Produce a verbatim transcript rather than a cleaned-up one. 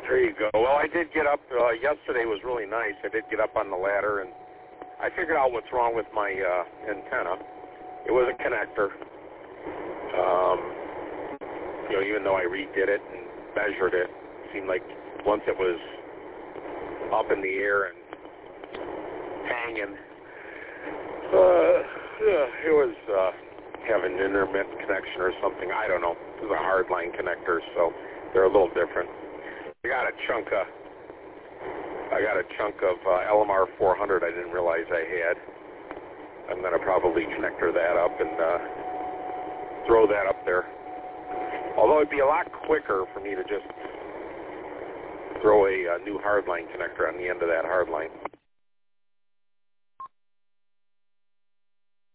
There you go. Well, I did get up. Uh, yesterday was really nice. I did get up on the ladder, and I figured out what's wrong with my uh, antenna. It was a connector. Um, you know, even though I redid it and measured it, it seemed like once it was up in the air and hanging, uh, yeah, it was uh, having an intermittent connection or something. I don't know. It was a hardline connector, so they're a little different. I got a chunk of, I got a chunk of uh, L M R four hundred I didn't realize I had. I'm going to probably connector that up and uh, throw that up there. Although it'd be a lot quicker for me to just throw a, a new hardline connector on the end of that hardline.